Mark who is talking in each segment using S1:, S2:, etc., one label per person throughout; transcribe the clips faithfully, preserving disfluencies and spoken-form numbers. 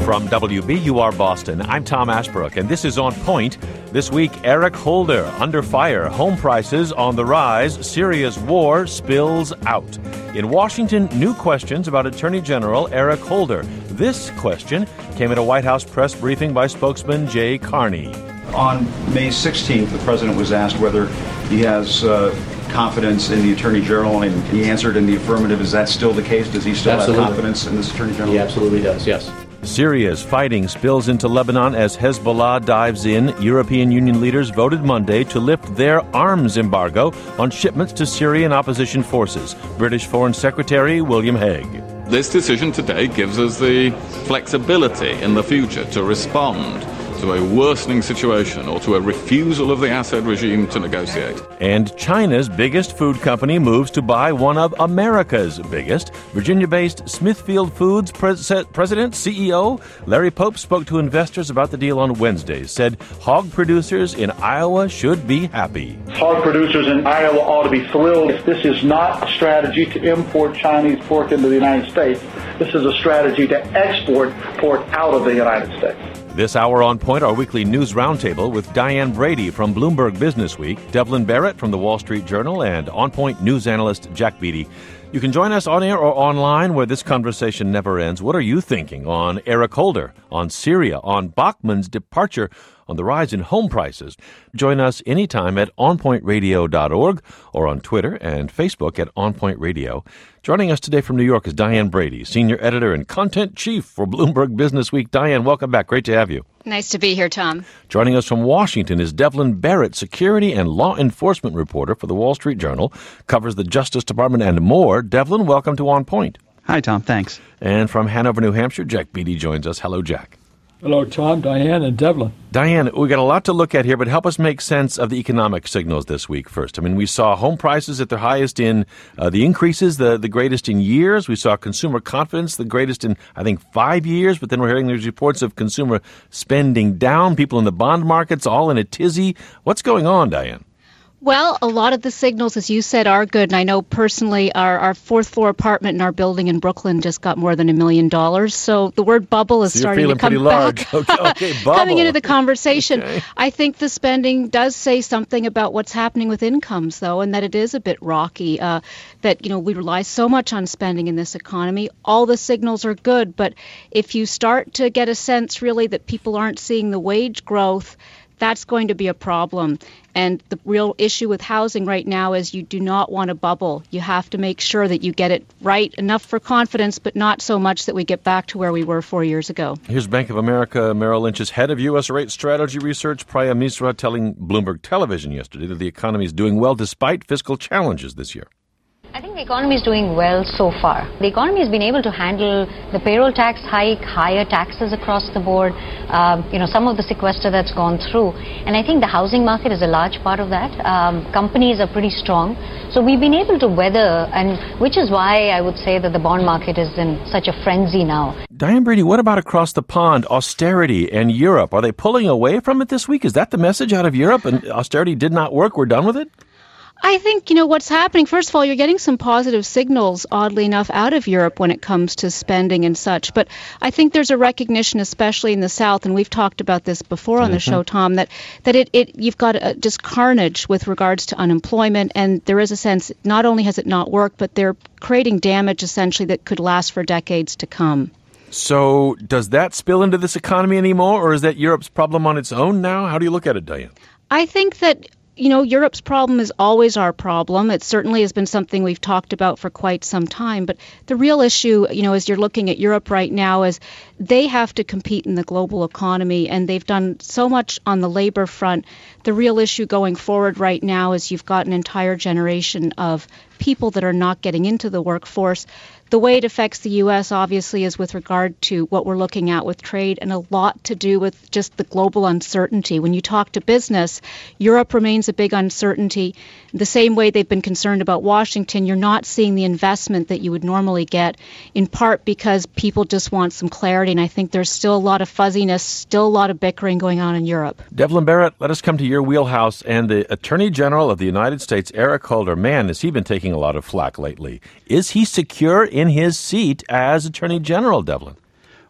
S1: From W B U R Boston, I'm Tom Ashbrook, and this is On Point. This week, Eric Holder, under fire, home prices on the rise, Syria's war spills out. In Washington, new questions about Attorney General Eric Holder. This question came at a White House press briefing by spokesman Jay Carney.
S2: On May sixteenth, the president was asked whether he has uh, confidence in the Attorney General, and he answered in the affirmative. Is that still the case? Does he still
S3: Absolutely.
S2: have confidence in this Attorney General?
S3: He absolutely does, yes.
S1: Syria's fighting spills into Lebanon as Hezbollah dives in. European Union leaders voted Monday to lift their arms embargo on shipments to Syrian opposition forces. British Foreign Secretary William Hague.
S4: This decision today gives us the flexibility in the future to respond to a worsening situation or to a refusal of the Assad regime to negotiate.
S1: And China's biggest food company moves to buy one of America's biggest. Virginia-based Smithfield Foods pres- president, C E O Larry Pope spoke to investors about the deal on Wednesday, said hog producers in Iowa should be happy.
S5: Hog producers in Iowa ought to be thrilled. This is not a strategy to import Chinese pork into the United States. This is a strategy to export pork out of the United States.
S1: This hour on Point, our weekly news roundtable with Diane Brady from Bloomberg Business Week, Devlin Barrett from the Wall Street Journal, and On Point news analyst Jack Beatty. You can join us on air or online where this conversation never ends. What are you thinking on Eric Holder, on Syria, on Bachmann's departure, on the rise in home prices? Join us anytime at on point radio dot org or on Twitter and Facebook at On Point Radio. Joining us today from New York is Diane Brady, Senior Editor and Content Chief for Bloomberg Business Week. Diane, welcome back. Great to have you.
S6: Nice to be here, Tom.
S1: Joining us from Washington is Devlin Barrett, Security and Law Enforcement Reporter for the Wall Street Journal, covers the Justice Department and more. Devlin, welcome to On Point.
S7: Hi, Tom. Thanks.
S1: And from Hanover, New Hampshire, Jack Beatty joins us. Hello, Jack.
S8: Hello, Tom, Diane, and Devlin.
S1: Diane, we got a lot to look at here, but help us make sense of the economic signals this week first. I mean, we saw home prices at their highest in uh, the increases, the, the greatest in years. We saw consumer confidence, the greatest in, I think, five years. But then we're hearing these reports of consumer spending down, people in the bond markets all in a tizzy. What's going on, Diane?
S6: Well, a lot of the signals, as you said, are good. And I know personally our, our fourth floor apartment in our building in Brooklyn just got more than a million dollars. So the word bubble is
S1: so
S6: starting to come
S1: pretty large.
S6: back.
S1: Okay, okay, bubble.
S6: Coming into the conversation.
S1: Okay.
S6: I think the spending does say something about what's happening with incomes, though, and that it is a bit rocky, uh, that, you know, we rely so much on spending in this economy. All the signals are good. But if you start to get a sense, really, that people aren't seeing the wage growth, that's going to be a problem. And the real issue with housing right now is you do not want a bubble. You have to make sure that you get it right, enough for confidence, but not so much that we get back to where we were four years ago.
S1: Here's Bank of America Merrill Lynch's head of U S rate strategy research, Priya Misra, telling Bloomberg Television yesterday that the economy is doing well despite fiscal challenges this year.
S9: I think the economy is doing well so far. The economy has been able to handle the payroll tax hike, higher taxes across the board, um, you know, some of the sequester that's gone through. And I think the housing market is a large part of that. Um, companies are pretty strong. So we've been able to weather, and which is why I would say that the bond market is in such a frenzy now.
S1: Diane Brady, what about across the pond, austerity and Europe? Are they pulling away from it this week? Is that the message out of Europe? And austerity did not work, we're done with it?
S6: I think, you know, what's happening, first of all, you're getting some positive signals, oddly enough, out of Europe when it comes to spending and such. But I think there's a recognition, especially in the South, and we've talked about this before on mm-hmm. the show, Tom, that, that it, it you've got a, just carnage with regards to unemployment. And there is a sense, not only has it not worked, but they're creating damage, essentially, that could last for decades to come.
S1: So does that spill into this economy anymore, or is that Europe's problem on its own now? How do you look at it, Diane?
S6: I think that, you know, Europe's problem is always our problem. It certainly has been something we've talked about for quite some time. But the real issue, you know, as you're looking at Europe right now, is they have to compete in the global economy, and they've done so much on the labor front. The real issue going forward right now is you've got an entire generation of people that are not getting into the workforce. The way it affects the U S, obviously, is with regard to what we're looking at with trade, and a lot to do with just the global uncertainty. When you talk to business, Europe remains a big uncertainty. The same way they've been concerned about Washington, you're not seeing the investment that you would normally get, in part because people just want some clarity. And I think there's still a lot of fuzziness, still a lot of bickering going on in Europe.
S1: Devlin Barrett, let us come to your wheelhouse. And the Attorney General of the United States, Eric Holder, man, has he been taking a lot of flack lately. Is he secure in his seat as Attorney General, Devlin?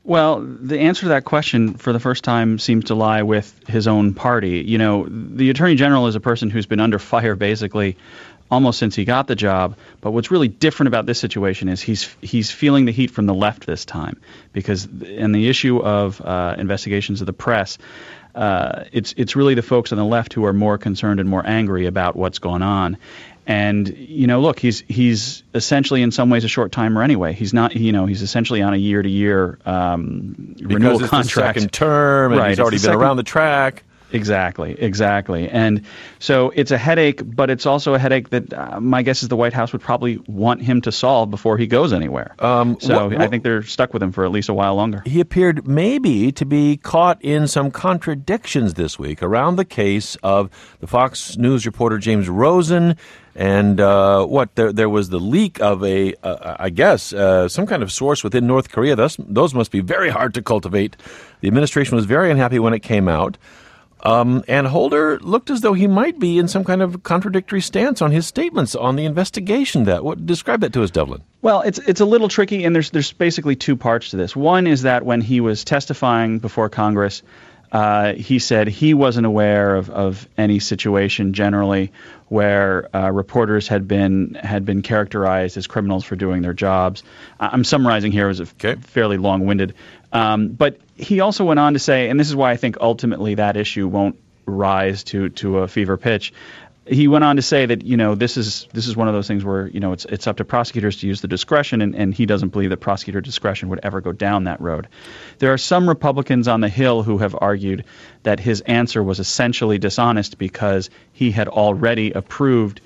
S3: Well, the answer to that question for the first time seems to lie with his own party. You know, the Attorney General is a person who's been under fire basically almost since he got the job. But what's really different about this situation is he's he's feeling the heat from the left this time, because in the issue of uh, investigations of the press, uh, it's it's really the folks on the left who are more concerned and more angry about what's going on. And, you know, look, he's he's essentially in some ways a short-timer anyway. He's not, you know, he's essentially on a year-to-year um, renewal
S1: it's
S3: contract.
S1: The second term, and
S3: right,
S1: he's already been
S3: second,
S1: around the track.
S3: Exactly, exactly. And so it's a headache, but it's also a headache that uh, my guess is the White House would probably want him to solve before he goes anywhere. Um, so wh- wh- I think they're stuck with him for at least a while longer.
S1: He appeared maybe to be caught in some contradictions this week around the case of the Fox News reporter James Rosen. And uh, what there there was the leak of a, uh, I guess, uh, some kind of source within North Korea. Thus, those must be very hard to cultivate. The administration was very unhappy when it came out. Um, and Holder looked as though he might be in some kind of contradictory stance on his statements on the investigation. That what describe that to us, Devlin?
S3: Well, it's it's a little tricky, and there's there's basically two parts to this. One is that when he was testifying before Congress, uh, he said he wasn't aware of, of any situation generally where uh, reporters had been had been characterized as criminals for doing their jobs. I'm summarizing here as a okay. fairly long-winded. Um, but he also went on to say, and this is why I think ultimately that issue won't rise to, to a fever pitch. He went on to say that, you know, this is this is one of those things where, you know, it's it's up to prosecutors to use the discretion, and, and he doesn't believe that prosecutor discretion would ever go down that road. There are some Republicans on the Hill who have argued that his answer was essentially dishonest because he had already approved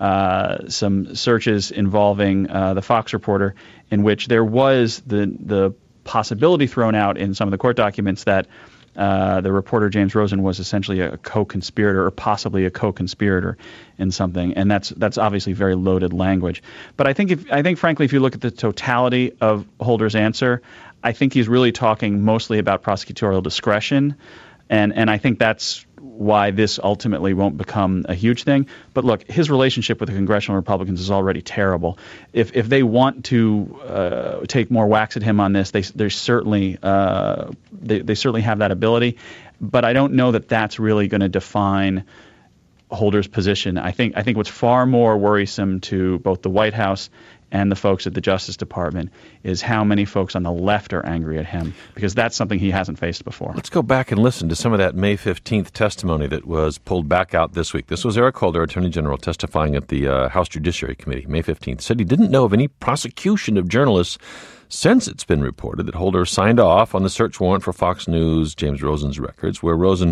S3: uh, some searches involving uh, the Fox reporter, in which there was the the possibility thrown out in some of the court documents that uh, the reporter James Rosen was essentially a co-conspirator or possibly a co-conspirator in something, and that's that's obviously very loaded language. But I think if I think frankly, if you look at the totality of Holder's answer, I think he's really talking mostly about prosecutorial discretion, and and I think that's why this ultimately won't become a huge thing. But look, his relationship with the congressional Republicans is already terrible. If if they want to uh, take more whacks at him on this, they they certainly uh, they they certainly have that ability. But I don't know that that's really going to define Holder's position. I think I think what's far more worrisome to both the White House and the folks at the Justice Department is how many folks on the left are angry at him, because that's something he hasn't faced before.
S1: Let's go back and listen to some of that May fifteenth testimony that was pulled back out this week. This was Eric Holder, Attorney General, testifying at the uh, House Judiciary Committee, May fifteenth. Said he didn't know of any prosecution of journalists since it's been reported that Holder signed off on the search warrant for Fox News, James Rosen's records, where Rosen,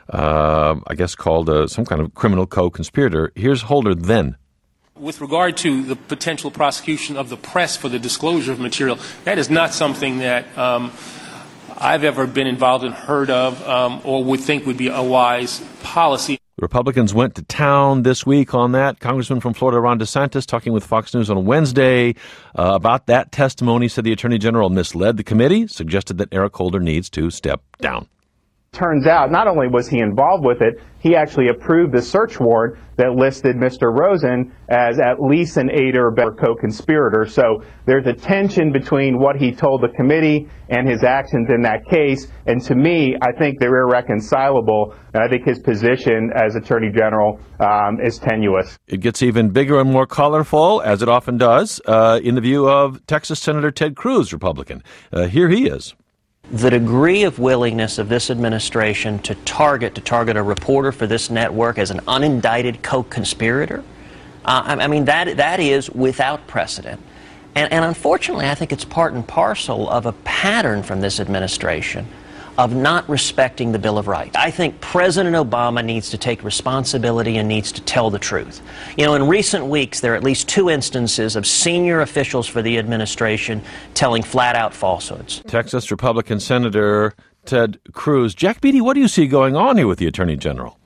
S1: uh, I guess, called uh, some kind of criminal co-conspirator. Here's Holder then.
S7: With regard to the potential prosecution of the press for the disclosure of material, that is not something that um, I've ever been involved in, heard of, um, or would think would be a wise policy.
S1: Republicans went to town this week on that. Congressman from Florida, Ron DeSantis, talking with Fox News on Wednesday uh, about that testimony, said the Attorney General misled the committee, suggested that Eric Holder needs to step down.
S10: Turns out not only was he involved with it, he actually approved the search warrant that listed Mister Rosen as at least an aider or co-conspirator. So there's a tension between what he told the committee and his actions in that case. And to me, I think they're irreconcilable. And I think his position as Attorney General um, is tenuous.
S1: It gets even bigger and more colorful, as it often does, uh, in the view of Texas Senator Ted Cruz, Republican. Uh, here he is.
S11: The degree of willingness of this administration to target to target a reporter for this network as an unindicted co-conspirator, uh, I, I mean, that that is without precedent. And, and unfortunately, I think it's part and parcel of a pattern from this administration of not respecting the Bill of Rights. I think President Obama needs to take responsibility and needs to tell the truth. You know, in recent weeks, there are at least two instances of senior officials for the administration telling flat-out falsehoods.
S1: Texas Republican Senator Ted Cruz. Jack Beatty, what do you see going on here with the Attorney General?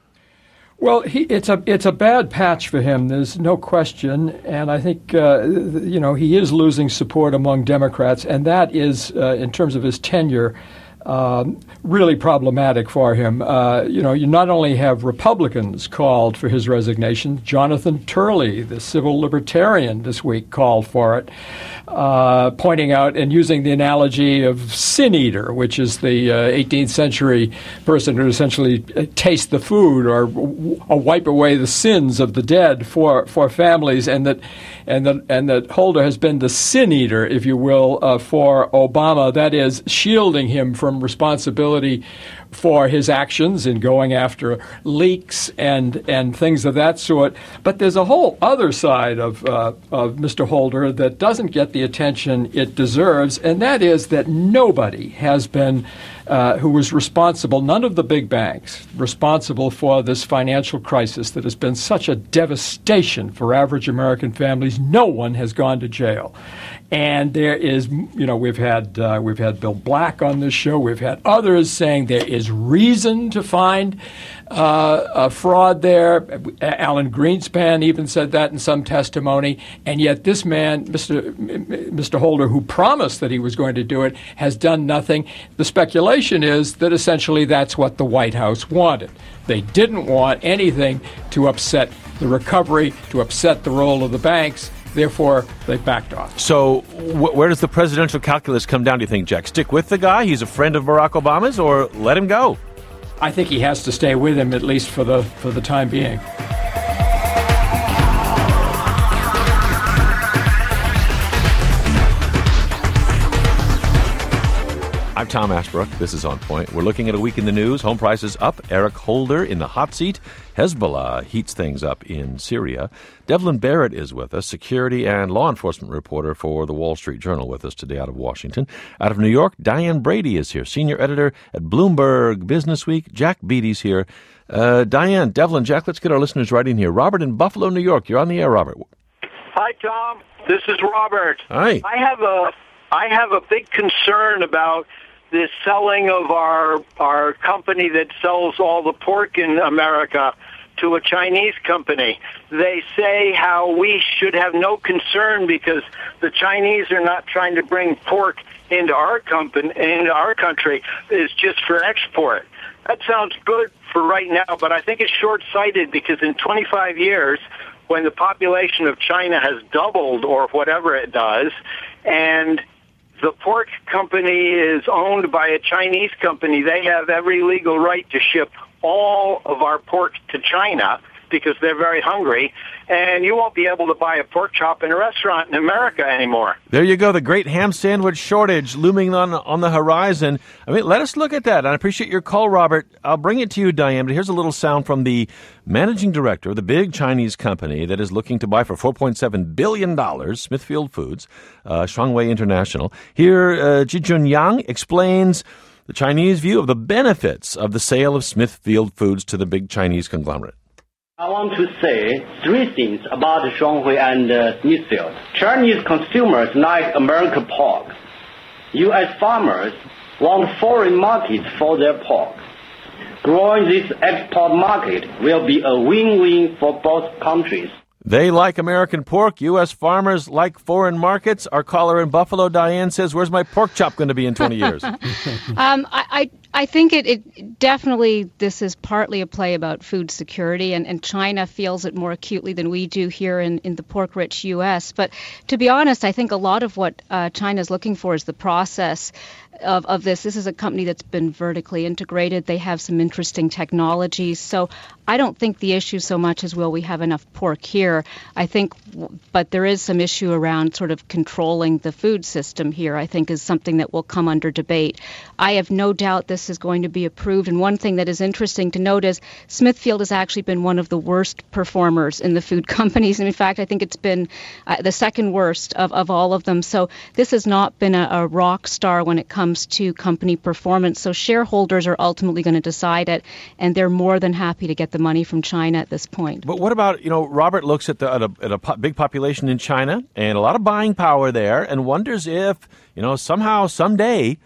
S8: Well, he, it's a it's a bad patch for him. There's no question, and I think uh, you know he is losing support among Democrats, and that is, uh, in terms of his tenure, Um, really problematic for him. Uh, you know, you not only have Republicans called for his resignation, Jonathan Turley, the civil libertarian, this week called for it, uh, pointing out and using the analogy of sin eater, which is the uh, eighteenth century person who essentially tastes the food or, or wipe away the sins of the dead for, for families, and that and that and that Holder has been the sin eater, if you will, uh, for Obama. That is, shielding him from responsibility for his actions in going after leaks and and things of that sort. But there's a whole other side of uh, of Mister Holder that doesn't get the attention it deserves, and that is that nobody has been uh, who was responsible, none of the big banks, responsible for this financial crisis that has been such a devastation for average American families. No one has gone to jail. And there is, you know, we've had uh, we've had Bill Black on this show. We've had others saying there is reason to find uh, a fraud there. Alan Greenspan even said that in some testimony. And yet this man, Mister Mister Holder, who promised that he was going to do it, has done nothing. The speculation is that essentially that's what the White House wanted. They didn't want anything to upset the recovery, to upset the role of the banks. Therefore, they backed off.
S1: So wh- where does the presidential calculus come down, do you think, Jack? Stick with the guy? He's a friend of Barack Obama's, or let him go?
S8: I think he has to stay with him, at least for the for the time being.
S1: I'm Tom Ashbrook. This is On Point. We're looking at a week in the news. Home prices up. Eric Holder in the hot seat. Hezbollah heats things up in Syria. Devlin Barrett is with us, security and law enforcement reporter for the Wall Street Journal, with us today out of Washington. Out of New York, Diane Brady is here, senior editor at Bloomberg Business Week. Jack Beatty's here. Uh, Diane, Devlin, Jack, let's get our listeners right in here. Robert in Buffalo, New York. You're on the air, Robert.
S12: Hi, Tom. This is Robert.
S1: Hi.
S12: I have a I have a big concern about this selling of our our company that sells all the pork in America to a Chinese company. They say how we should have no concern because the Chinese are not trying to bring pork into our company, into our country. It's just for export. That sounds good for right now, but I think it's short-sighted because in twenty-five years, when the population of China has doubled or whatever it does, and the pork company is owned by a Chinese company, they have every legal right to ship all of our pork to China because they're very hungry, and you won't be able to buy a pork chop in a restaurant in America anymore.
S1: There you go, the great ham sandwich shortage looming on on the horizon. I mean, let us look at that. And I appreciate your call, Robert. I'll bring it to you, Diane, but here's a little sound from the managing director of the big Chinese company that is looking to buy for four point seven billion dollars, Smithfield Foods, uh, Shuangwei International. Here, uh, Jijun Yang explains the Chinese view of the benefits of the sale of Smithfield Foods to the big Chinese conglomerate.
S13: I want to say three things about Shuanghui and uh, Smithfield. Chinese consumers like American pork. U S farmers want foreign markets for their pork. Growing this export market will be a win-win for both countries.
S1: They like American pork. U S farmers like foreign markets. Our caller in Buffalo, Diane, says, where's my pork chop going to be in twenty years?
S6: um, I, I I think it, it definitely, this is partly a play about food security, and, and China feels it more acutely than we do here in, in the pork-rich U S. But to be honest, I think a lot of what uh, China is looking for is the process of, of this. This is a company that's been vertically integrated. They have some interesting technologies. So I don't think the issue so much is, will we have enough pork here? I think, but there is some issue around sort of controlling the food system here, I think, is something that will come under debate. I have no doubt this is going to be approved. And one thing that is interesting to note is Smithfield has actually been one of the worst performers in the food companies. And in fact, I think it's been uh, the second worst of, of all of them. So this has not been a, a rock star when it comes to company performance. So shareholders are ultimately going to decide it, and they're more than happy to get the money from China at this point.
S1: But what about, you know, Robert looks at, the, at, a, at a po- big population in China and a lot of buying power there and wonders if, you know, somehow, someday,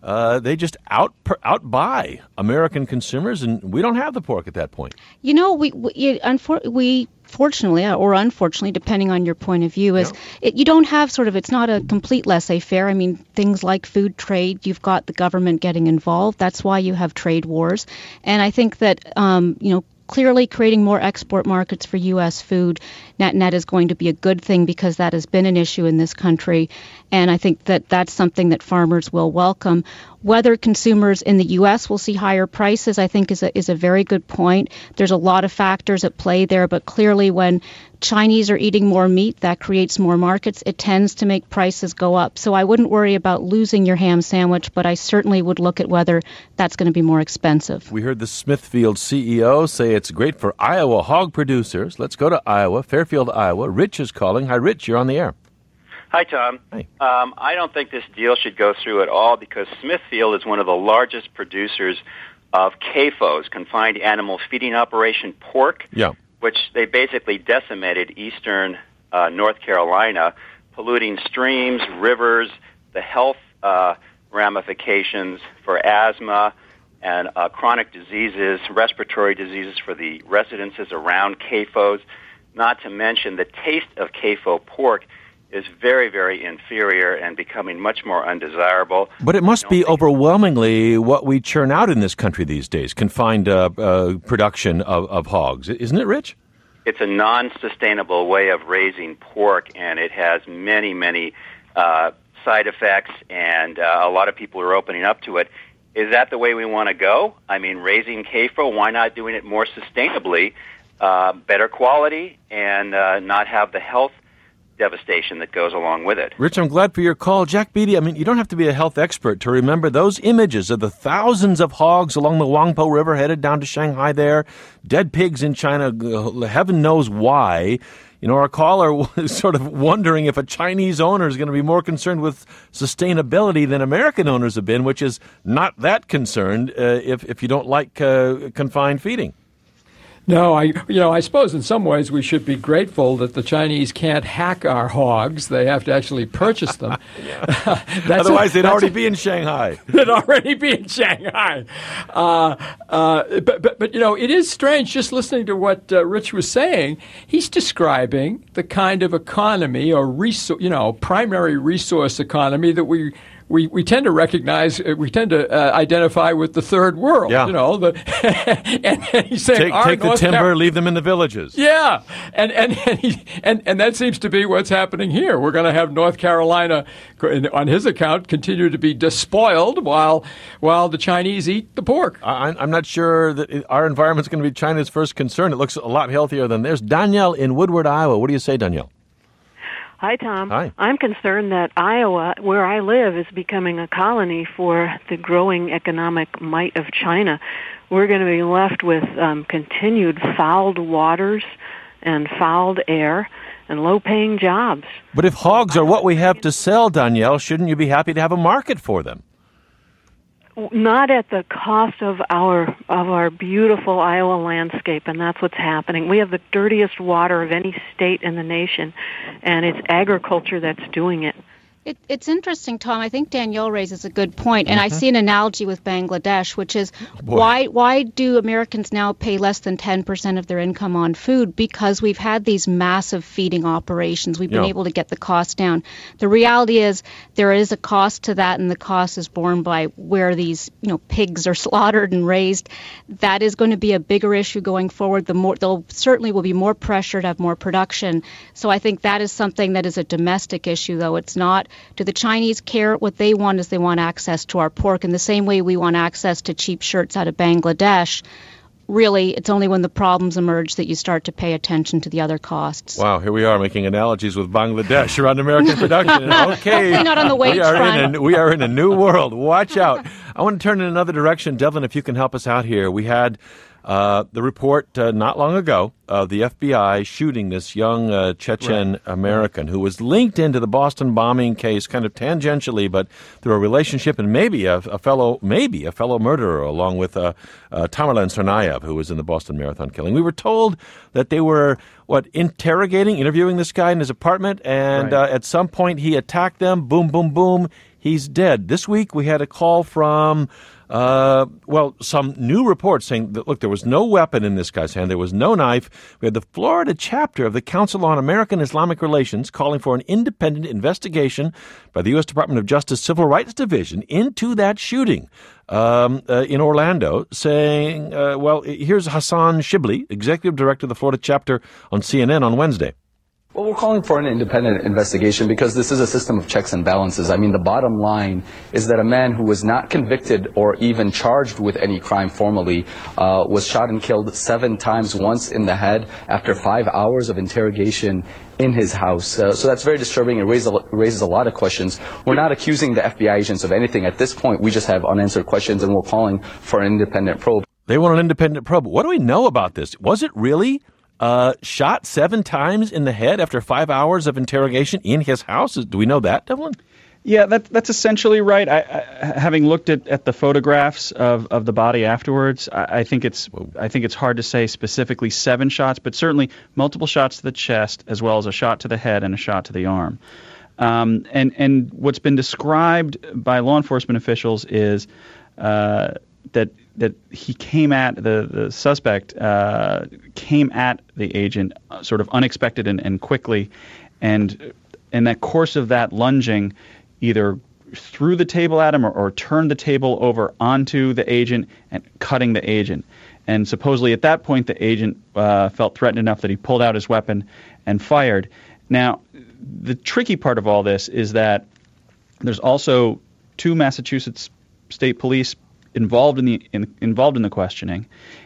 S1: uh, they just out outbuy American consumers, and we don't have the pork at that point.
S6: You know, we we, unfor- we fortunately or unfortunately, depending on your point of view, is
S1: Yeah.
S6: it, you don't have sort of, it's not a complete laissez-faire. I mean, things like food trade, you've got the government getting involved. That's why you have trade wars. And I think that, um, you know, clearly creating more export markets for U S food net net is going to be a good thing, because that has been an issue in this country. And I think that that's something that farmers will welcome. Whether consumers in the U S will see higher prices, I think is a, is a very good point. There's a lot of factors at play there, but clearly when Chinese are eating more meat, that creates more markets. It tends to make prices go up. So I wouldn't worry about losing your ham sandwich, but I certainly would look at whether that's going to be more expensive.
S1: We heard the Smithfield C E O say it's great for Iowa hog producers. Let's go to Iowa, Fairfield, Iowa. Rich is calling. Hi, Rich. You're on the air.
S14: Hi, Tom.
S1: Hi.
S14: Um, I don't think this deal should go through at all, because Smithfield is one of the largest producers of C A F Os, confined animal feeding operation pork,
S1: Yeah.
S14: which they basically decimated eastern uh, North Carolina, polluting streams, rivers, the health uh, ramifications for asthma and uh, chronic diseases, respiratory diseases for the residences around C A F Os, not to mention the taste of C A F O pork is very, very inferior and becoming much more undesirable.
S1: But it must be overwhelmingly what we churn out in this country these days, confined uh, uh, production of, of hogs. Isn't it, Rich?
S14: It's a non-sustainable way of raising pork, and it has many, many uh, side effects, and uh, a lot of people are opening up to it. Is that the way we want to go? I mean, raising C A F O, why not doing it more sustainably, uh, better quality, and uh, not have the health devastation that goes along with it?
S1: Rich, I'm glad for your call. Jack Beatty, I mean, you don't have to be a health expert to remember those images of the thousands of hogs along the Huangpo River headed down to Shanghai there, dead pigs in China, heaven knows why. You know, our caller was sort of wondering if a Chinese owner is going to be more concerned with sustainability than American owners have been, which is not that concerned uh, if, if you don't like uh, confined feeding.
S8: No, I you know I suppose in some ways we should be grateful that the Chinese can't hack our hogs. They have to actually purchase them.
S1: Otherwise,
S8: a,
S1: they'd already
S8: a,
S1: be in Shanghai.
S8: They'd already be in Shanghai. Uh, uh, but, but but you know it is strange just listening to what uh, Rich was saying. He's describing the kind of economy or resource, you know, primary resource economy that we. We we tend to recognize, we tend to uh, identify with the third world,
S1: yeah.
S8: you know. The and, and he's saying,
S1: take, take the
S8: North
S1: timber,
S8: Car-
S1: leave them in the villages.
S8: Yeah, and and and, he, and and that seems to be what's happening here. We're going to have North Carolina, on his account, continue to be despoiled while while the Chinese eat the pork.
S1: I, I'm not sure that our environment's going to be China's first concern. It looks a lot healthier than theirs. Danielle in Woodward, Iowa. What do you say, Danielle?
S15: Hi, Tom.
S1: Hi.
S15: I'm concerned that Iowa, where I live, is becoming a colony for the growing economic might of China. We're going to be left with um, continued fouled waters and fouled air and low-paying jobs.
S1: But if hogs are what we have to sell, Danielle, shouldn't you be happy to have a market for them?
S15: Not at the cost of our of our beautiful Iowa landscape, and that's what's happening. We have the dirtiest water of any state in the nation, and it's agriculture that's doing it.
S6: It, it's interesting, Tom. I think Danielle raises a good point, and
S1: Mm-hmm.
S6: I see an analogy with Bangladesh, which is
S1: Boy.
S6: why why do Americans now pay less than ten percent of their income on food? Because we've had these massive feeding operations. We've been
S1: Yeah.
S6: able to get the cost down. The reality is there is a cost to that, and the cost is borne by where these you know pigs are slaughtered and raised. That is going to be a bigger issue going forward. The more there certainly will be more pressure to have more production. So I think that is something that is a domestic issue, though. It's not. Do the Chinese care? What they want is they want access to our pork in the same way we want access to cheap shirts out of Bangladesh. Really, it's only when the problems emerge that you start to pay attention to the other costs.
S1: Wow, here we are making analogies with Bangladesh around American production. Okay,
S6: Hopefully not on the wage
S1: we are
S6: front.
S1: in a, we are in a new world. Watch out. I want to turn in another direction. Devlin, if you can help us out here. We had uh, the report uh, not long ago of the F B I shooting this young uh, Chechen
S16: Right.
S1: American who was linked into the Boston bombing case kind of tangentially, but through a relationship and maybe a, a fellow maybe a fellow murderer along with uh, uh, Tamerlan Tsarnaev, who was in the Boston Marathon killing. We were told that they were, what, interrogating, interviewing this guy in his apartment, and
S16: Right.
S1: uh, at some point he attacked them, boom, boom, boom. he's dead. This week we had a call from, uh, well, some new reports saying that, look, there was no weapon in this guy's hand. There was no knife. We had the Florida chapter of the Council on American Islamic Relations calling for an independent investigation by the U S Department of Justice Civil Rights Division into that shooting um, uh, in Orlando, saying, uh, well, here's Hassan Shibli, executive director of the Florida chapter, on C N N on Wednesday.
S16: Well, we're calling for an independent investigation because this is a system of checks and balances. I mean, the bottom line is that a man who was not convicted or even charged with any crime formally uh, was shot and killed seven times, once in the head, after five hours of interrogation in his house. Uh, so that's very disturbing. It raises a, raises a lot of questions. We're not accusing the F B I agents of anything. At this point, we just have unanswered questions, and we're calling for an independent probe.
S1: They want an independent probe. What do we know about this? Was it really Uh, shot seven times in the head after five hours of interrogation in his house? Do we know that, Devlin?
S3: Yeah, that, that's essentially right. I, I, having looked at, at the photographs of, of the body afterwards, I, I think it's I think it's hard to say specifically seven shots, but certainly multiple shots to the chest, as well as a shot to the head and a shot to the arm. Um, and and what's been described by law enforcement officials is uh, that that he came at the the suspect uh, came at the agent uh, sort of unexpected and, and quickly, and in that course of that lunging, either threw the table at him or, or turned the table over onto the agent and cutting the agent. And supposedly at that point, the agent uh, felt threatened enough that he pulled out his weapon and fired. Now, the tricky part of all this is that there's also two Massachusetts State Police involved in the in, involved in the questioning,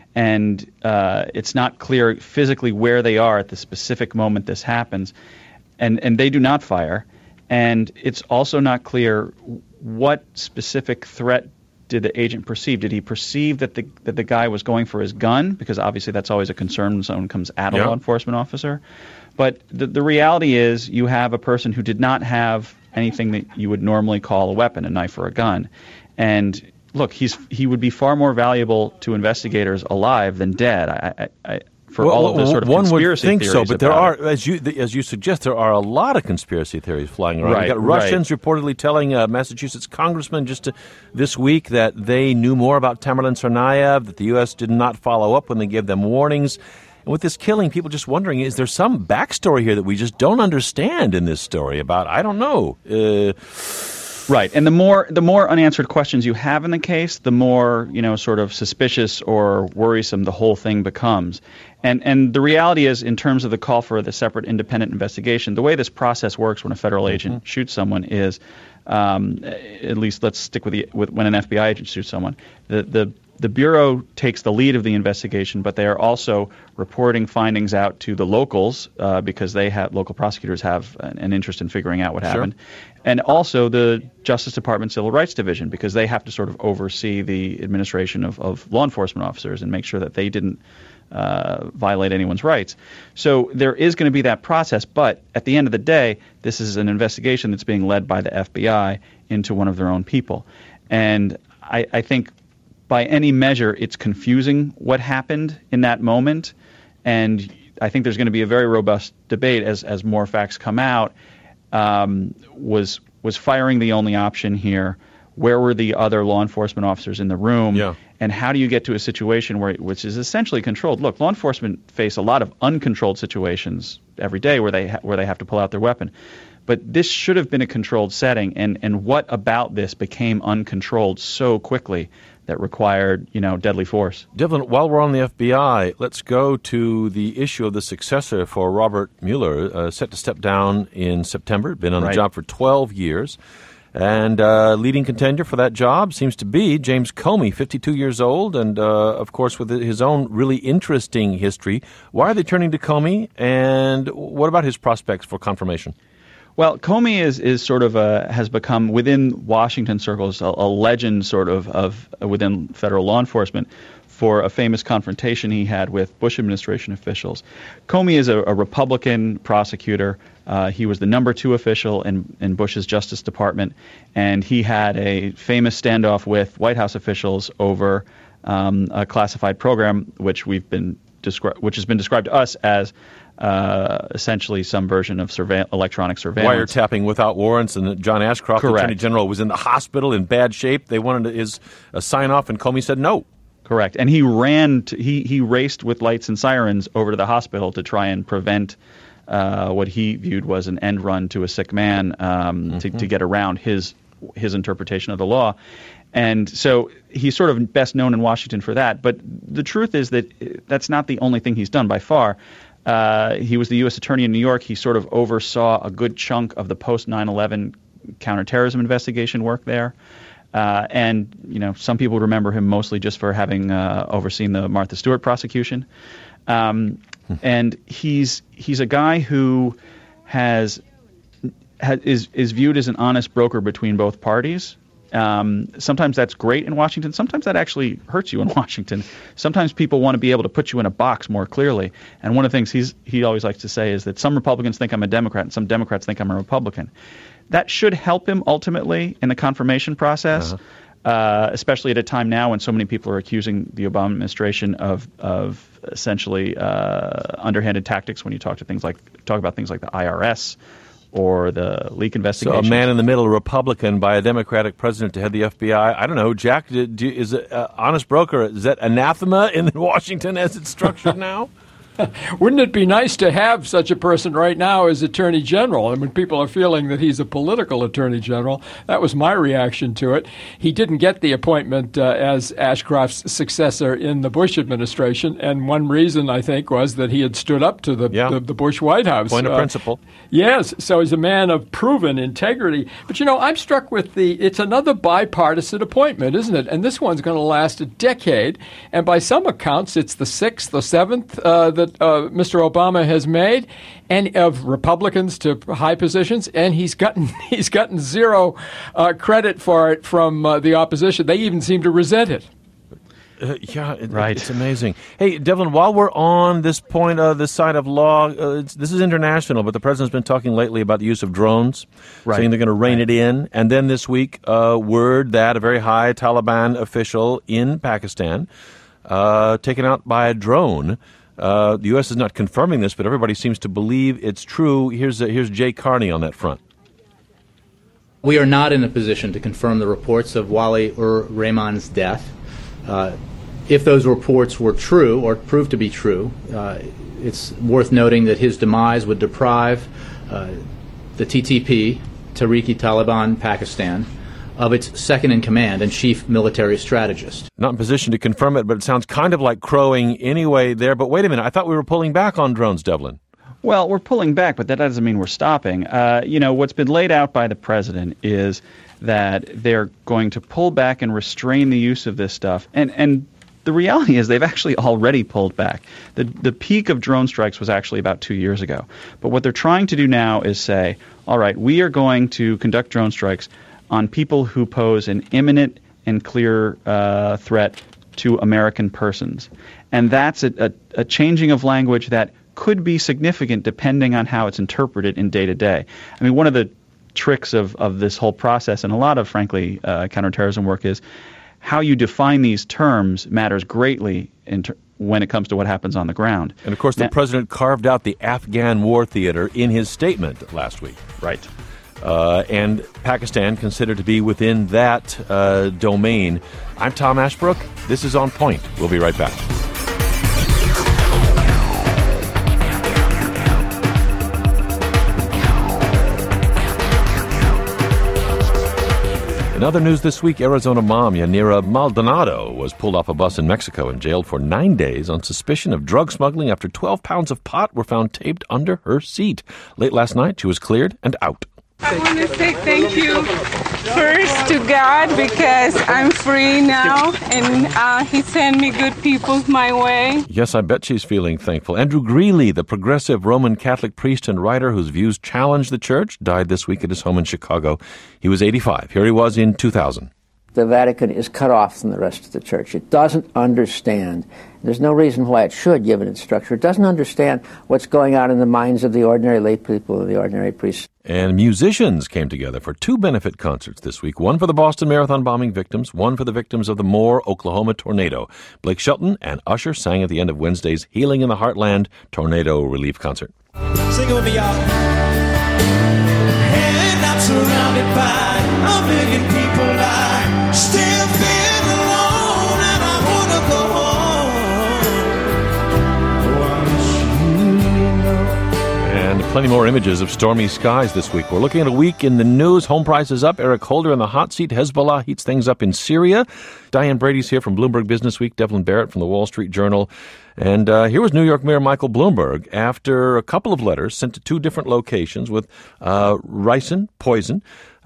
S3: and uh, it's not clear physically where they are at the specific moment this happens, and and they do not fire, and it's also not clear what specific threat did the agent perceive. Did he perceive that the that the guy was going for his gun? Because obviously that's always a concern when someone comes at a
S1: yeah.
S3: law enforcement officer. But the the reality is you have a person who did not have anything that you would normally call a weapon, a knife or a gun, and look, he's he would be far more valuable to investigators alive than dead. I, I, I, for
S1: well,
S3: all of the sort of
S1: one
S3: conspiracy
S1: would think
S3: theories
S1: so, but there are,
S3: it.
S1: as you as you suggest, there are a lot of conspiracy theories flying around.
S3: Right,
S1: You've got Russians
S3: right.
S1: reportedly telling a Massachusetts congressman just to, this week that they knew more about Tamerlan Tsarnaev, that the U S did not follow up when they gave them warnings. And with this killing, people just wondering, is there some backstory here that we just don't understand in this story about, I don't know, uh,
S3: Right, and the more the more unanswered questions you have in the case, the more, you know, sort of suspicious or worrisome the whole thing becomes. And and the reality is, in terms of the call for the separate independent investigation, the way this process works when a federal agent mm-hmm. shoots someone is, um, at least let's stick with the with when an F B I agent shoots someone, the the The Bureau takes the lead of the investigation, but they are also reporting findings out to the locals uh, because they have local prosecutors have an, an interest in figuring out what
S1: sure.
S3: happened, and also the Justice Department Civil Rights Division because they have to sort of oversee the administration of, of law enforcement officers and make sure that they didn't uh, violate anyone's rights. So there is going to be that process, but at the end of the day, this is an investigation that's being led by the F B I into one of their own people, and I, I think. By any measure, it's confusing what happened in that moment, and I think there's going to be a very robust debate as as more facts come out. Um, was was firing the only option here? Where were the other law enforcement officers in the room?
S1: Yeah.
S3: And how do you get to a situation where which is essentially controlled? Look, law enforcement face a lot of uncontrolled situations every day where they ha- where they have to pull out their weapon. But this should have been a controlled setting, and, and what about this became uncontrolled so quickly that required, you know, deadly force?
S1: Devlin, while we're on the F B I, let's go to the issue of the successor for Robert Mueller, uh, set to step down in September, been on
S3: right.
S1: the job for twelve years. And uh, leading contender for that job seems to be James Comey, fifty-two years old, and, uh, of course, with his own really interesting history. Why are they turning to Comey, and what about his prospects for confirmation?
S3: Well, Comey is is sort of a, has become within Washington circles a, a legend sort of of uh, within federal law enforcement for a famous confrontation he had with Bush administration officials. Comey is a, a Republican prosecutor. Uh, he was the number two official in, in Bush's Justice Department, and he had a famous standoff with White House officials over um, a classified program, which we've been descri- which has been described to us as uh, essentially some version of surveil- electronic surveillance.
S1: Wiretapping without warrants, and John Ashcroft,
S3: Correct.
S1: the Attorney General, was in the hospital in bad shape. They wanted his uh, sign-off, and Comey said no.
S3: Correct. And he ran, to, he, he raced with lights and sirens over to the hospital to try and prevent uh, what he viewed was an end run to a sick man um, mm-hmm. to, to get around his his interpretation of the law. And so he's sort of best known in Washington for that. But the truth is that that's not the only thing he's done by far. Uh, he was the U S attorney in New York. He sort of oversaw a good chunk of the post nine eleven counterterrorism investigation work there. Uh, and, you know, some people remember him mostly just for having uh, overseen the Martha Stewart prosecution. Um, and he's he's a guy who has, has is is viewed as an honest broker between both parties. Um, sometimes that's great in Washington. Sometimes that actually hurts you in Washington. Sometimes people want to be able to put you in a box more clearly. And one of the things he's he always likes to say is that some Republicans think I'm a Democrat and some Democrats think I'm a Republican. That should help him ultimately in the confirmation process, uh-huh. uh, especially at a time now when so many people are accusing the Obama administration of of essentially uh, underhanded tactics when you talk to things like talk about things like the I R S or the leak investigation.
S1: So a man-in-the-middle Republican by a Democratic president to head the F B I. I don't know, Jack, do, do, is it uh, honest broker, is that anathema in Washington as it's structured now?
S8: Wouldn't it be nice to have such a person right now as Attorney General? And when people are feeling that he's a political Attorney General, that was my reaction to it. He didn't get the appointment uh, as Ashcroft's successor in the Bush administration, and one reason, I think, was that he had stood up to the,
S1: yeah.
S8: the, the Bush White House.
S1: Point of
S8: uh,
S1: principle.
S8: Yes, so he's a man of proven integrity. But, you know, I'm struck with the, it's another bipartisan appointment, isn't it? And this one's going to last a decade, and by some accounts, it's the sixth or seventh uh, that Uh, Mister Obama has made, and of Republicans to high positions, and he's gotten he's gotten zero uh, credit for it from uh, the opposition. They even seem to resent it.
S1: Uh, yeah, it,
S3: right.
S1: It's amazing. Hey, Devlin, while we're on this point, uh, this side of law, uh, it's, this is international, but the president's been talking lately about the use of drones,
S3: right.
S1: saying they're going to rein
S3: right.
S1: it in. And then this week, uh, word that a very high Taliban official in Pakistan uh, taken out by a drone. Uh, the U S is not confirming this, but everybody seems to believe it's true. Here's uh, here's Jay Carney on that front.
S17: We are not in a position to confirm the reports of Wali ur Rahman's death. Uh, if those reports were true or proved to be true, uh, it's worth noting that his demise would deprive uh, the T T P, Tehrik-i-Taliban Pakistan, of its second-in-command and chief military strategist.
S1: Not in position to confirm it, but it sounds kind of like crowing anyway there. But wait a minute, I thought we were pulling back on drones, Devlin.
S3: Well, we're pulling back, but that doesn't mean we're stopping. Uh, you know, what's been laid out by the president is that they're going to pull back and restrain the use of this stuff. And and the reality is they've actually already pulled back. The the peak of drone strikes was actually about two years ago. But what they're trying to do now is say, all right, we are going to conduct drone strikes on people who pose an imminent and clear uh, threat to American persons. And that's a, a, a changing of language that could be significant depending on how it's interpreted in day-to-day. I mean, one of the tricks of, of this whole process, and a lot of, frankly, uh, counterterrorism work, is how you define these terms matters greatly in ter- when it comes to what happens on the ground.
S1: And, of course, the now, president carved out the Afghan war theater in his statement last week.
S3: Right.
S1: Uh, and Pakistan considered to be within that uh, domain. I'm Tom Ashbrook. This is On Point. We'll be right back. In other news this week, Arizona mom Yanira Maldonado was pulled off a bus in Mexico and jailed for nine days on suspicion of drug smuggling after twelve pounds of pot were found taped under her seat. Late last night, she was cleared and out.
S18: I want to say thank you first to God because I'm free now and uh, He sent me good people my way.
S1: Yes, I bet she's feeling thankful. Andrew Greeley, the progressive Roman Catholic priest and writer whose views challenged the church, died this week at his home in Chicago. He was eighty-five. Here he was in two thousand.
S19: The Vatican is cut off from the rest of the church. It doesn't understand. There's no reason why it should, given its structure. It doesn't understand what's going on in the minds of the ordinary lay people and the ordinary priests.
S1: And musicians came together for two benefit concerts this week, one for the Boston Marathon bombing victims, one for the victims of the Moore, Oklahoma tornado. Blake Shelton and Usher sang at the end of Wednesday's Healing in the Heartland Tornado Relief Concert.
S20: Sing it with me, y'all. And I'm surrounded by a million people. I still feel alone and I want to go home.
S1: And plenty more images of stormy skies this week. We're looking at a week in the news. Home prices up. Eric Holder in the hot seat. Hezbollah heats things up in Syria. Diane Brady's here from Bloomberg Business Week. Devlin Barrett from the Wall Street Journal. And uh, here was New York Mayor Michael Bloomberg after a couple of letters sent to two different locations with uh, ricin, poison,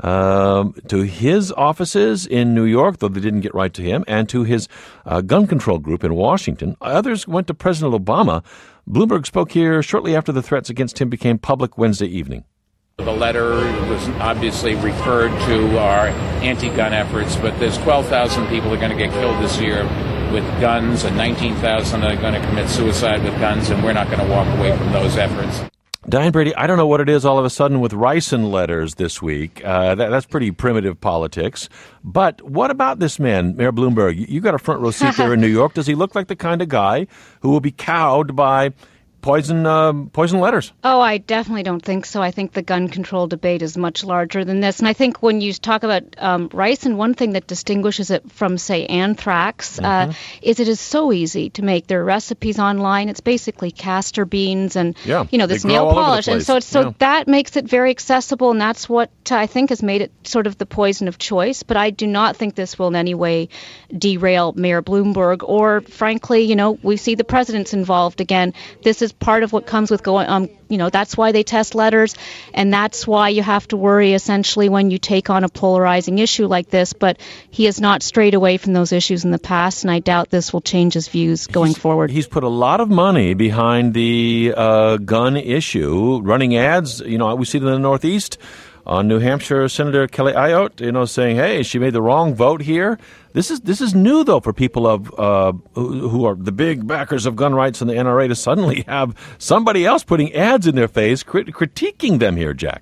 S1: um, to his offices in New York, though they didn't get right to him, and to his uh, gun control group in Washington. Others went to President Obama. Bloomberg spoke here shortly after the threats against him became public Wednesday evening.
S21: The letter was obviously referred to our anti-gun efforts, but there's twelve thousand people that are going to get killed this year with guns and nineteen thousand are going to commit suicide with guns, and we're not going to walk away from those efforts.
S1: Diane Brady, I don't know what it is all of a sudden with ricin letters this week. Uh, that, that's pretty primitive politics. But what about this man, Mayor Bloomberg? You, you got a front row seat there in New York. Does he look like the kind of guy who will be cowed by poison um, poison letters?
S6: Oh, I definitely don't think so. I think the gun control debate is much larger than this. And I think when you talk about um, ricin, one thing that distinguishes it from, say, anthrax, mm-hmm. uh, is it is so easy to make. There are recipes online. It's basically castor beans and,
S1: yeah,
S6: you know, this nail polish. And so, it's, so yeah. that makes it very accessible, and that's what uh, I think has made it sort of the poison of choice. But I do not think this will in any way derail Mayor Bloomberg or, frankly, you know, we see the president's involved again. This is part of what comes with going, um, you know, that's why they test letters, and that's why you have to worry essentially when you take on a polarizing issue like this. But he has not strayed away from those issues in the past, and I doubt this will change his views going
S1: he's,
S6: forward.
S1: He's put a lot of money behind the uh, gun issue, running ads. You know, we see it in the Northeast. On New Hampshire, Senator Kelly Ayotte, you know, saying, "Hey, she made the wrong vote here." This is this is new, though, for people of uh, who, who are the big backers of gun rights and the N R A to suddenly have somebody else putting ads in their face, crit- critiquing them here, Jack.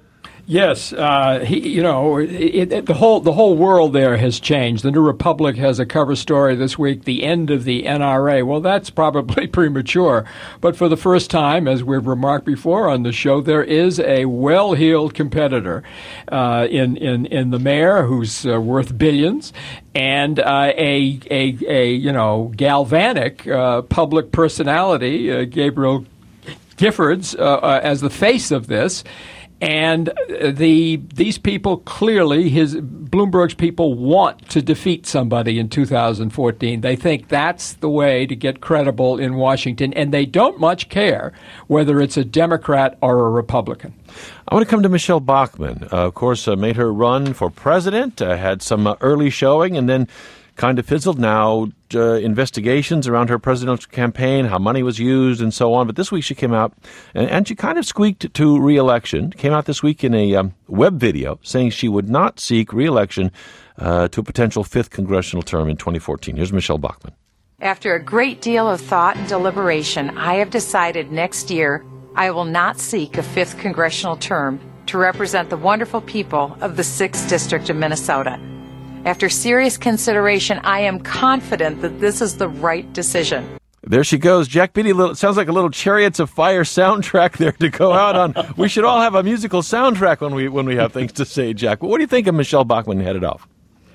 S8: Yes, uh, he, you know, it, it, the whole the whole world there has changed. The New Republic has a cover story this week, the end of the N R A. Well, that's probably premature. But for the first time, as we've remarked before on the show, there is a well-heeled competitor uh, in, in, in the mayor who's uh, worth billions, and uh, a, a, a, you know, galvanic uh, public personality, uh, Gabriel Giffords, uh, uh, as the face of this. And the these people clearly, his Bloomberg's people want to defeat somebody in two thousand fourteen. They think that's the way to get credible in Washington, and they don't much care whether it's a Democrat or a Republican.
S1: I want to come to Michelle Bachmann. Uh, of course, uh, made her run for president, uh, had some uh, early showing, and then kind of fizzled. Now, uh, investigations around her presidential campaign, how money was used, and so on. But this week she came out, and, and she kind of squeaked to re-election. Came out this week in a um, web video saying she would not seek re-election uh, to a potential fifth congressional term in twenty fourteen. Here's Michelle Bachmann.
S22: After a great deal of thought and deliberation, I have decided next year I will not seek a fifth congressional term to represent the wonderful people of the sixth District of Minnesota. After serious consideration, I am confident that this is the right decision.
S1: There she goes. Jack Beatty, little, sounds like a little Chariots of Fire soundtrack there to go out on. We should all have a musical soundtrack when we when we have things to say, Jack. But what do you think of Michelle Bachmann headed off?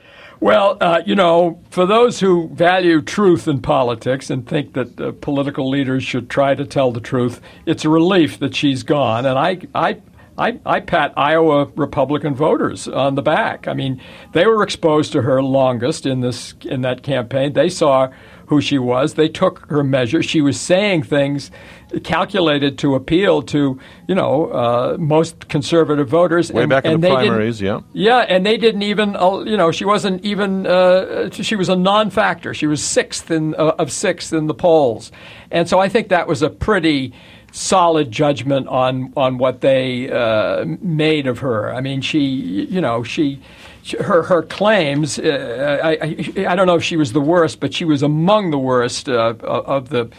S8: Well, uh, you know, for those who value truth in politics and think that uh, political leaders should try to tell the truth, it's a relief that she's gone. And I, I I, I pat Iowa Republican voters on the back. I mean, they were exposed to her longest in this in that campaign. They saw who she was. They took her measure. She was saying things calculated to appeal to, you know, uh, most conservative voters.
S1: Way
S8: and,
S1: back in
S8: and
S1: the
S8: they
S1: primaries, yeah.
S8: Yeah, and they didn't even, uh, you know, she wasn't even, uh, she was a non-factor. She was sixth in, uh, of sixth in the polls. And so I think that was a pretty solid judgment on on what they uh, made of her. I mean, she, you know, she her her claims. Uh, I, I I don't know if she was the worst, but she was among the worst uh, of the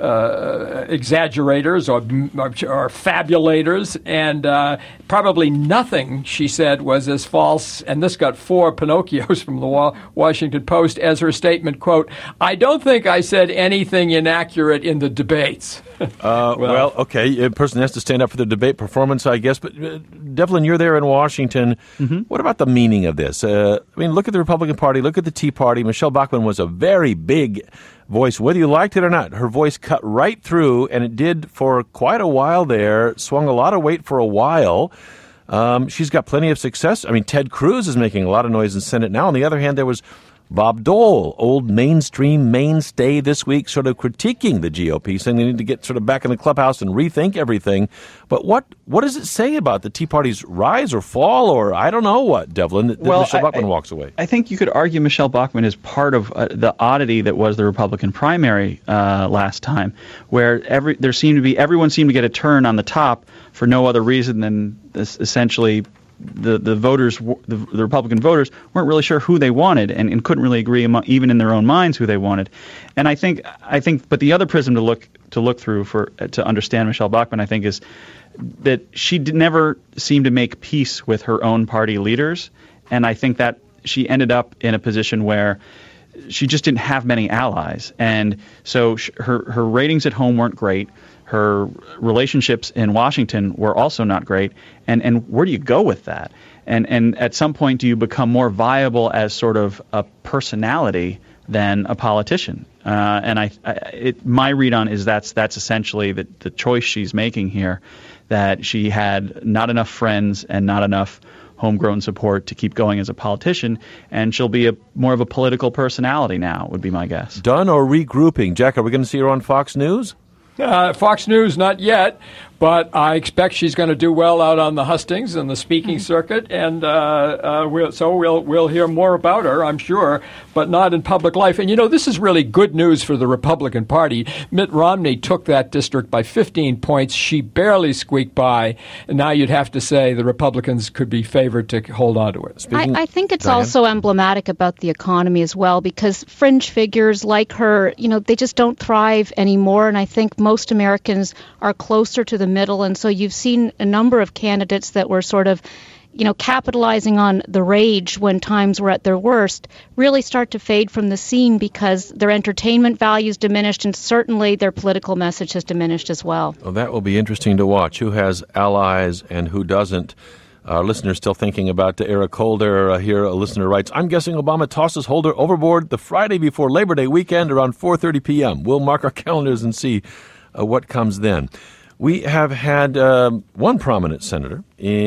S8: uh, exaggerators or, or fabulators, and uh, probably nothing she said was as false. And this got four Pinocchios from the Washington Post as her statement, quote, "I don't think I said anything inaccurate in the debates."
S1: uh, well, well, okay, a person has to stand up for the debate performance, I guess. But, uh, Devlin, you're there in Washington. Mm-hmm. What about the meaning of this? Uh, I mean, look at the Republican Party, look at the Tea Party. Michelle Bachmann was a very big voice. Whether you liked it or not, her voice cut right through, and it did for quite a while there, swung a lot of weight for a while. Um, she's got plenty of success. I mean, Ted Cruz is making a lot of noise in the Senate now. On the other hand, there was Bob Dole, old mainstream mainstay this week, sort of critiquing the G O P, saying they need to get sort of back in the clubhouse and rethink everything. But what what does it say about the Tea Party's rise or fall, or I don't know what, Devlin, that, that
S3: well,
S1: Michelle
S3: I,
S1: Bachmann
S3: I,
S1: walks away?
S3: I think you could argue Michelle Bachmann is part of uh, the oddity that was the Republican primary uh, last time, where every there seemed to be everyone seemed to get a turn on the top for no other reason than this essentially. The the voters, the, the Republican voters, weren't really sure who they wanted, and, and couldn't really agree, among, even in their own minds, who they wanted. And I think, I think, but the other prism to look to look through for to understand Michelle Bachmann, I think, is that she did never seemed to make peace with her own party leaders, and I think that she ended up in a position where she just didn't have many allies, and so sh- her her ratings at home weren't great. Her relationships in Washington were also not great, and and where do you go with that? And and at some point, do you become more viable as sort of a personality than a politician? Uh, and I, I it, my read on is that's that's essentially the the choice she's making here, that she had not enough friends and not enough homegrown support to keep going as a politician, and she'll be a more of a political personality now, would be my guess.
S1: Done or regrouping? Jack, are we going to see her on Fox News?
S8: Uh, Fox News, not yet, but I expect she's going to do well out on the hustings and the speaking circuit, and uh, uh, we'll, so we'll we'll hear more about her, I'm sure, but not in public life. And, you know, this is really good news for the Republican Party. Mitt Romney took that district by fifteen points. She barely squeaked by, and now you'd have to say the Republicans could be favored to hold on to it.
S6: I, I think it's
S1: Diane?
S6: also emblematic about the economy as well, because fringe figures like her, you know, they just don't thrive anymore, and I think most Americans are closer to the middle, and so you've seen a number of candidates that were sort of, you know, capitalizing on the rage when times were at their worst, really start to fade from the scene because their entertainment values diminished, and certainly their political message has diminished as well.
S1: Well, that will be interesting to watch. Who has allies and who doesn't? Our listeners still thinking about Eric Holder. Uh, here, a listener writes, "I'm guessing Obama tosses Holder overboard the Friday before Labor Day weekend around four thirty p.m. We'll mark our calendars and see uh, what comes then." We have had um, one prominent senator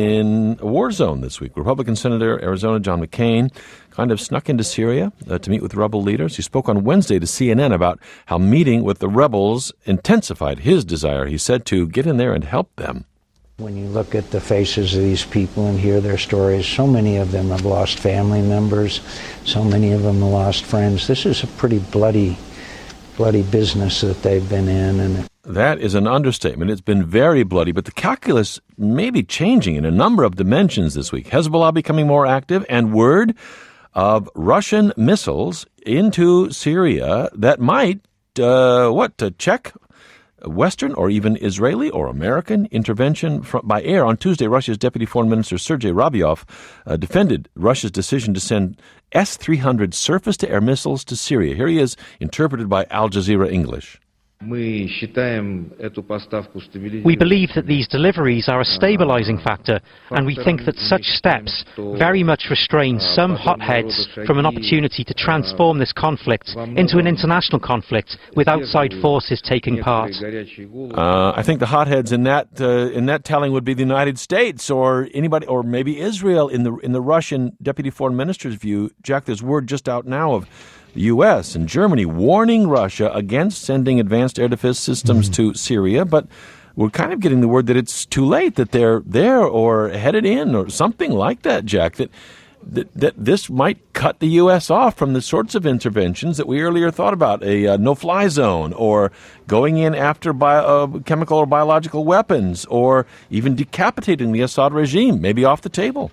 S1: in a war zone this week. Republican Senator Arizona John McCain kind of snuck into Syria uh, to meet with rebel leaders. He spoke on Wednesday to C N N about how meeting with the rebels intensified his desire, he said, to get in there and help them.
S2: When you look at the faces of these people and hear their stories, so many of them have lost family members, so many of them have lost friends. This is a pretty bloody, bloody business that they've been in. And
S1: that is an understatement. It's been very bloody, but the calculus may be changing in a number of dimensions this week. Hezbollah becoming more active, and word of Russian missiles into Syria that might, uh, what, to check Western or even Israeli or American intervention from, by air. On Tuesday, Russia's Deputy Foreign Minister Sergei Rabyov uh, defended Russia's decision to send S three hundred surface-to-air missiles to Syria. Here he is, interpreted by Al Jazeera English.
S4: We believe that these deliveries are a stabilizing factor, and we think that such steps very much restrain some hotheads from an opportunity to transform this conflict into an international conflict with outside forces taking part.
S1: Uh, I think the hotheads in that uh, in that telling would be the United States or anybody, or maybe Israel in the in the Russian Deputy Foreign Minister's view. Jack, there's word just out now of the U S and Germany warning Russia against sending advanced air defense systems mm-hmm. to Syria, but we're kind of getting the word that it's too late, that they're there or headed in or something like that, Jack, that, that, that this might cut the U S off from the sorts of interventions that we earlier thought about, a uh, no-fly zone or going in after bio, uh, chemical or biological weapons or even decapitating the Assad regime, maybe off the table.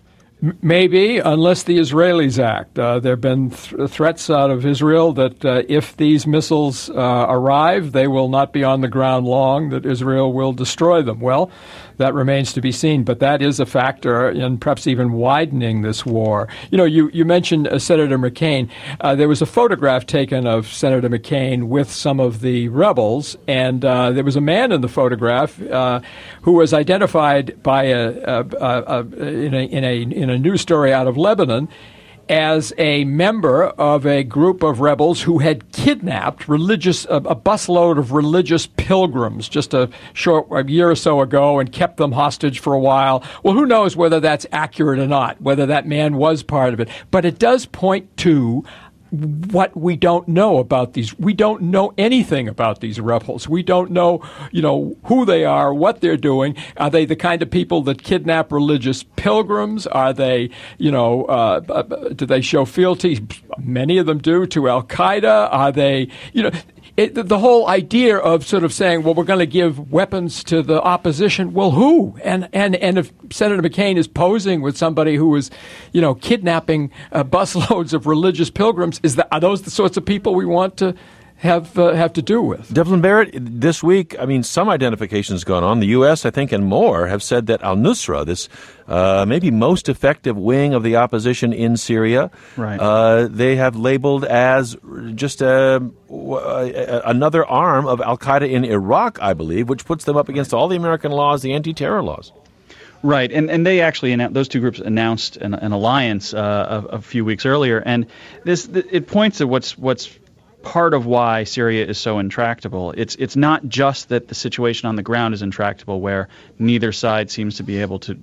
S8: Maybe, unless the Israelis act. Uh, there have been th- threats out of Israel that uh, if these missiles uh, arrive, they will not be on the ground long, that Israel will destroy them. Well, that remains to be seen, but that is a factor in perhaps even widening this war. You know, you, you mentioned uh, Senator McCain. Uh, there was a photograph taken of Senator McCain with some of the rebels, and uh, there was a man in the photograph uh, who was identified by a, a, a, a in a in a in a news story out of Lebanon as a member of a group of rebels who had kidnapped religious a, a busload of religious pilgrims just a short a year or so ago and kept them hostage for a while. Well, who knows whether that's accurate or not, whether that man was part of it. But it does point to what we don't know about these. We don't know anything about these rebels. We don't know, you know, who they are, what they're doing. Are they the kind of people that kidnap religious pilgrims? Are they, you know, uh, do they show fealty? Many of them do to Al-Qaeda. Are they, you know, It, the whole idea of sort of saying, well, we're going to give weapons to the opposition. Well, who? And and and if Senator McCain is posing with somebody who is, you know, kidnapping uh, busloads of religious pilgrims, is that are those the sorts of people we want to have uh, have to do with?
S1: Devlin Barrett, this week, I mean, some identification has gone on. The U S, I think, and more have said that al-Nusra, this uh, maybe most effective wing of the opposition in Syria,
S3: right.
S1: uh, they have labeled as just a, a, another arm of al-Qaeda in Iraq, I believe, which puts them up against all the American laws, the anti-terror laws.
S3: Right, and and they actually announced, those two groups announced an, an alliance uh, a, a few weeks earlier, and this it points to what's what's part of why Syria is so intractable. It's it's not just that the situation on the ground is intractable, where neither side seems to be able to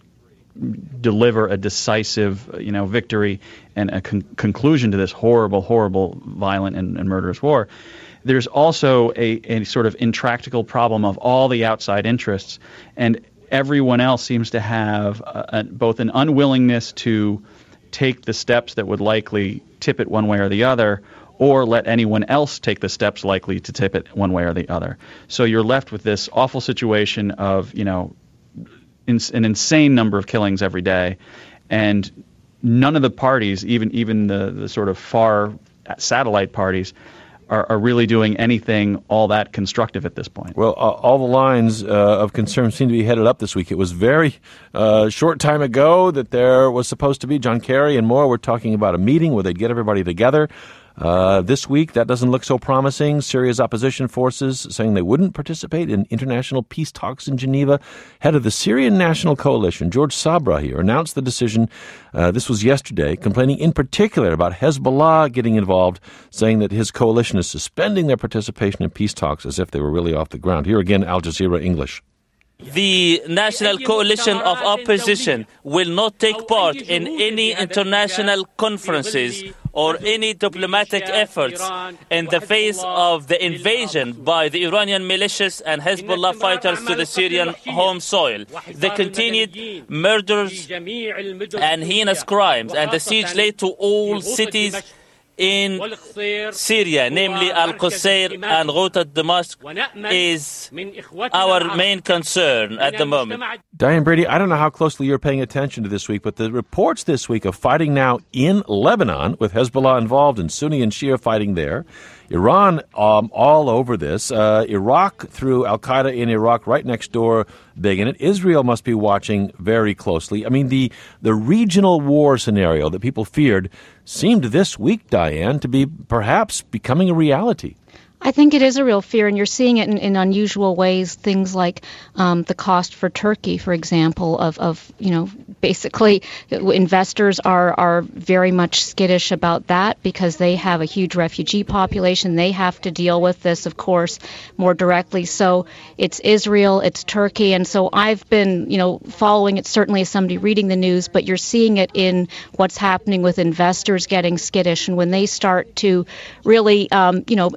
S3: deliver a decisive, you know, victory and a con- conclusion to this horrible, horrible, violent and, and murderous war. There's also a, a sort of intractable problem of all the outside interests, and everyone else seems to have a, a, both an unwillingness to take the steps that would likely tip it one way or the other, or let anyone else take the steps likely to tip it one way or the other. So you're left with this awful situation of, you know, in, an insane number of killings every day, and none of the parties, even even the, the sort of far satellite parties, are, are really doing anything all that constructive at this point.
S1: Well, uh, all the lines uh, of concern seem to be headed up this week. It was very uh, short time ago that there was supposed to be, John Kerry and more were talking about a meeting where they'd get everybody together. Uh, this week, that doesn't look so promising. Syria's opposition forces saying they wouldn't participate in international peace talks in Geneva. Head of the Syrian National Coalition, George Sabra here, announced the decision. Uh, this was yesterday, complaining in particular about Hezbollah getting involved, saying that his coalition is suspending their participation in peace talks as if they were really off the ground. Here again, Al Jazeera English.
S5: The National Coalition of Opposition will not take part in any international conferences or any diplomatic efforts in the face of the invasion by the Iranian militias and Hezbollah fighters to the Syrian home soil, the continued murders and heinous crimes, and the siege laid to all cities in Syria, namely Al-Qusayr and Ghouta Damascus, is our main concern at the moment.
S1: Diane Brady, I don't know how closely you're paying attention to this week, but the reports this week of fighting now in Lebanon, with Hezbollah involved and Sunni and Shia fighting there, Iran um, all over this, uh, Iraq through Al-Qaeda in Iraq right next door, big in it. Israel must be watching very closely. I mean, the, the regional war scenario that people feared seemed this week, Diane, to be perhaps becoming a reality.
S6: I think it is a real fear, and you're seeing it in, in unusual ways. Things like um, the cost for Turkey, for example, of, of you know, basically investors are, are very much skittish about that because they have a huge refugee population. They have to deal with this, of course, more directly. So it's Israel, it's Turkey, and so I've been, you know, following it certainly as somebody reading the news, but you're seeing it in what's happening with investors getting skittish, and when they start to really, um, you know, essentially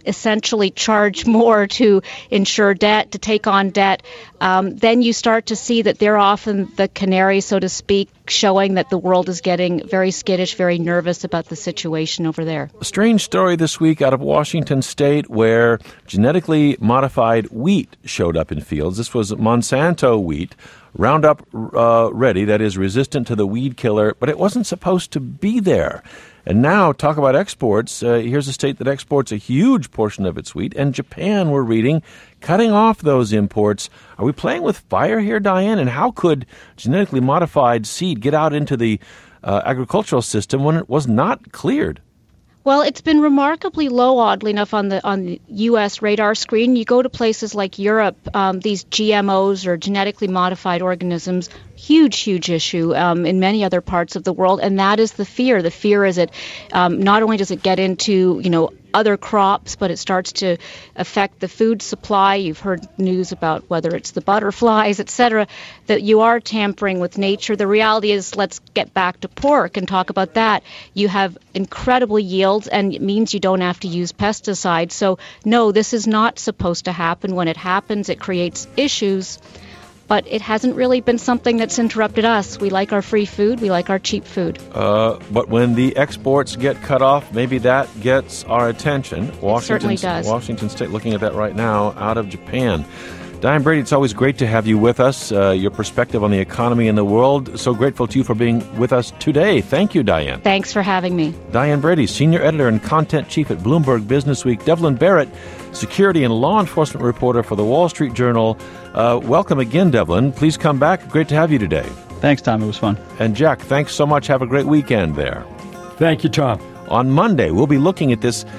S6: actually charge more to insure debt, to take on debt, um, then you start to see that they're often the canary, so to speak, showing that the world is getting very skittish, very nervous about the situation over there.
S1: A strange story this week out of Washington State where genetically modified wheat showed up in fields. This was Monsanto wheat, Roundup uh, ready, that is resistant to the weed killer, but it wasn't supposed to be there. And now, talk about exports. Uh, here's a state that exports a huge portion of its wheat, and Japan, we're reading, cutting off those imports. Are we playing with fire here, Diane? And how could genetically modified seed get out into the uh, agricultural system when it was not cleared?
S6: Well, it's been remarkably low, oddly enough, on the on the U S radar screen. You go to places like Europe, um, these G M Os or genetically modified organisms, huge, huge issue um, in many other parts of the world, and that is the fear. The fear is that um, not only does it get into, you know, other crops, but it starts to affect the food supply. You've heard news about whether it's the butterflies, et cetera, that you are tampering with nature. The reality is, let's get back to pork and talk about that. You have incredible yields, and it means you don't have to use pesticides. So, no, this is not supposed to happen. When it happens, it creates issues. But it hasn't really been something that's interrupted us. We like our free food. We like our cheap food.
S1: Uh, but when the exports get cut off, maybe that gets our attention.
S6: It certainly does.
S1: Washington State looking at that right now out of Japan. Diane Brady, it's always great to have you with us. Uh, your perspective on the economy and the world. So grateful to you for being with us today. Thank you, Diane.
S6: Thanks for having me.
S1: Diane Brady, Senior Editor and Content Chief at Bloomberg Businessweek. Devlin Barrett, Security and Law Enforcement Reporter for the Wall Street Journal. Uh, welcome again, Devlin. Please come back. Great to have you today.
S3: Thanks, Tom. It was fun.
S1: And Jack, thanks so much. Have a great weekend there.
S8: Thank you, Tom.
S1: On Monday, we'll be looking at this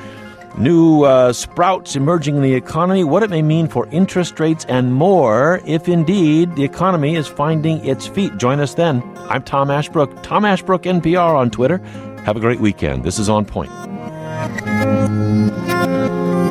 S1: new uh, sprouts emerging in the economy, what it may mean for interest rates and more, if indeed the economy is finding its feet. Join us then. I'm Tom Ashbrook, Tom Ashbrook N P R on Twitter. Have a great weekend. This is On Point.